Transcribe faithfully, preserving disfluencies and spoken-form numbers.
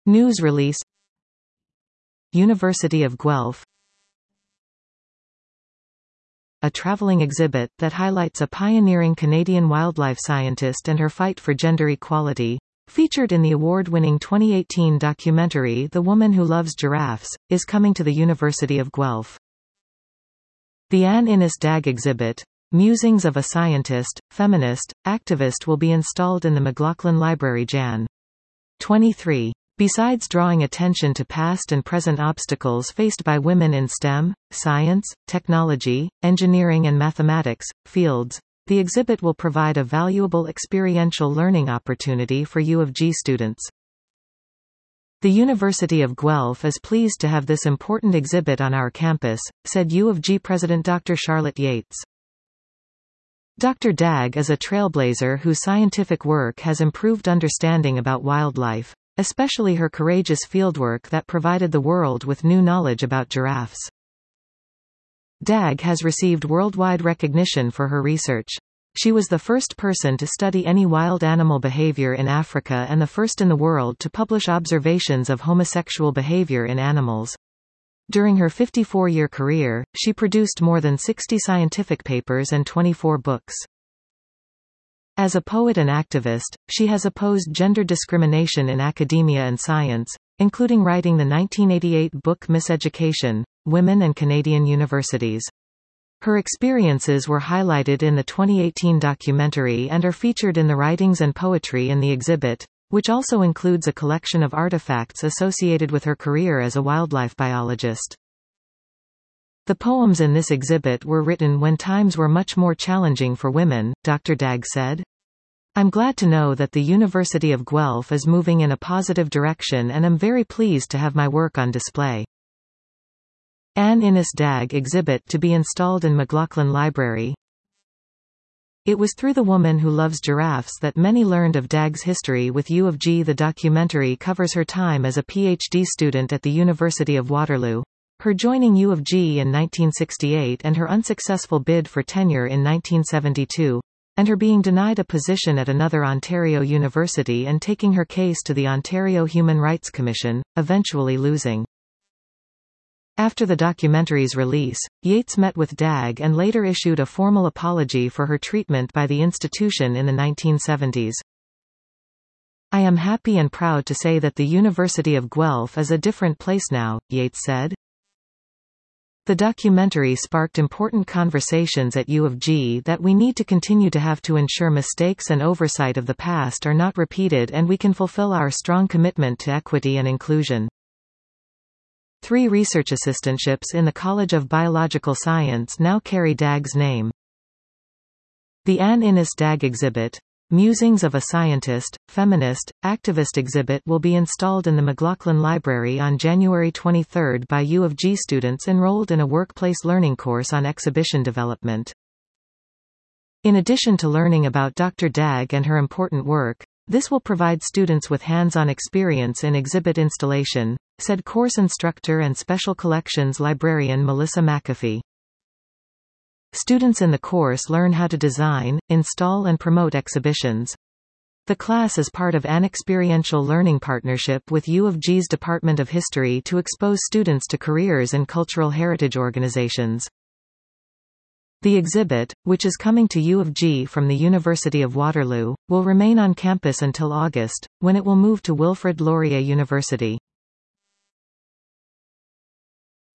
News release. University of Guelph. A traveling exhibit that highlights a pioneering Canadian wildlife scientist and her fight for gender equality. Featured in the award-winning twenty eighteen documentary The Woman Who Loves Giraffes, is coming to the University of Guelph. The Anne Innes Dagg exhibit, Musings of a Scientist, Feminist, Activist will be installed in the McLaughlin Library January twenty-third. Besides drawing attention to past and present obstacles faced by women in STEM, science, technology, engineering and mathematics, fields, the exhibit will provide a valuable experiential learning opportunity for U of G students. The University of Guelph is pleased to have this important exhibit on our campus, said U of G President Doctor Charlotte Yates. Doctor Dagg is a trailblazer whose scientific work has improved understanding about wildlife, especially her courageous fieldwork that provided the world with new knowledge about giraffes. Dagg has received worldwide recognition for her research. She was the first person to study any wild animal behavior in Africa and the first in the world to publish observations of homosexual behavior in animals. During her fifty-four-year career, she produced more than sixty scientific papers and twenty-four books. As a poet and activist, she has opposed gender discrimination in academia and science, including writing the nineteen eighty-eight book Miseducation: Women and Canadian Universities. Her experiences were highlighted in the twenty eighteen documentary and are featured in the writings and poetry in the exhibit, which also includes a collection of artifacts associated with her career as a wildlife biologist. The poems in this exhibit were written when times were much more challenging for women, Doctor Dagg said. I'm glad to know that the University of Guelph is moving in a positive direction and am very pleased to have my work on display. Anne Innes Dagg exhibit to be installed in McLaughlin Library. It was through The Woman Who Loves Giraffes that many learned of Dagg's history with U of G. The documentary covers her time as a PhD student at the University of Waterloo, her joining U of G in nineteen sixty-eight and her unsuccessful bid for tenure in nineteen seventy-two, and her being denied a position at another Ontario university and taking her case to the Ontario Human Rights Commission, eventually losing. After the documentary's release, Yates met with Dagg and later issued a formal apology for her treatment by the institution in the nineteen seventies. I am happy and proud to say that the University of Guelph is a different place now, Yates said. The documentary sparked important conversations at U of G that we need to continue to have to ensure mistakes and oversight of the past are not repeated and we can fulfill our strong commitment to equity and inclusion. Three research assistantships in the College of Biological Science now carry Dagg's name. The Anne Innes Dagg exhibit, Musings of a Scientist, Feminist, Activist exhibit will be installed in the McLaughlin Library on January twenty-third by U of G students enrolled in a workplace learning course on exhibition development. In addition to learning about Doctor Dagg and her important work, this will provide students with hands-on experience in exhibit installation, said course instructor and special collections librarian Melissa McAfee. Students in the course learn how to design, install and promote exhibitions. The class is part of an experiential learning partnership with U of G's Department of History to expose students to careers in cultural heritage organizations. The exhibit, which is coming to U of G from the University of Waterloo, will remain on campus until August, when it will move to Wilfrid Laurier University.